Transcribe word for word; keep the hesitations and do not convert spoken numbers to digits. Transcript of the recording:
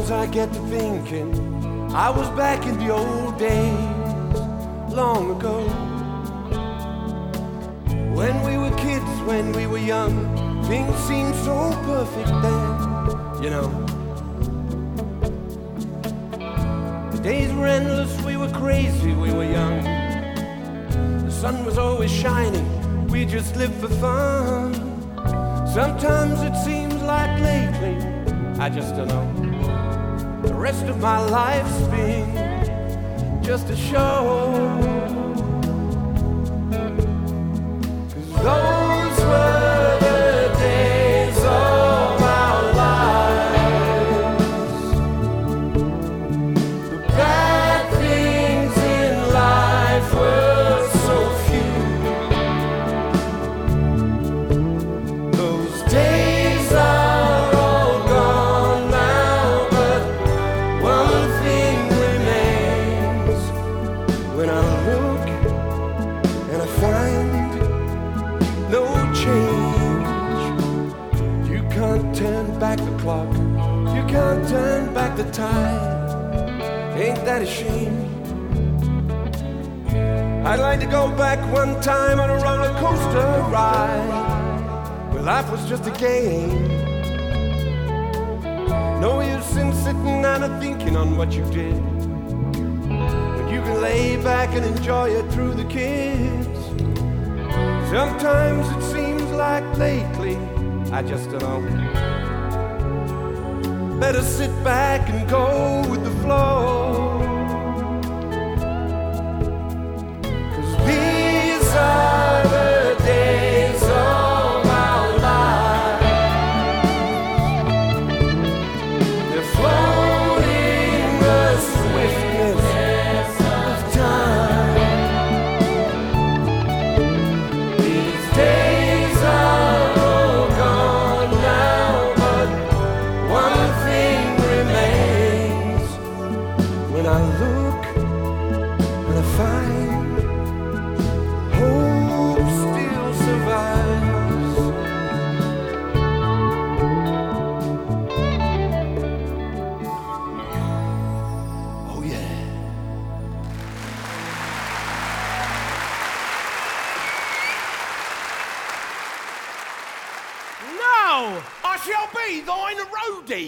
Sometimes I get to thinking I was back in the old days, long ago, when we were kids, when we were young. Things seemed so perfect then, you know. The days were endless, we were crazy, we were young. The sun was always shining, we just lived for fun. Sometimes it seems like lately, I just don't know, the rest of my life's been just a show. 'Cause those were the days of our lives. The bad things in life were so few. Those days are all gone now, but one thing remains. When I look and I find no change, you can't turn back the clock, you can't turn back the tide. Ain't that a shame? I'd like to go back one time on a roller coaster ride, where life was just a game. No use in sitting and a thinking on what you did, but you can lay back and enjoy it through the kids. Sometimes it seems like lately, I just don't know, better sit back and go with the flow. 'Cause these are the days of our lives. They're floating the swiftness of time. These days are all gone now, but one thing remains. When I look and I find hope still survives. Oh yeah. No, I shall be thine roadie.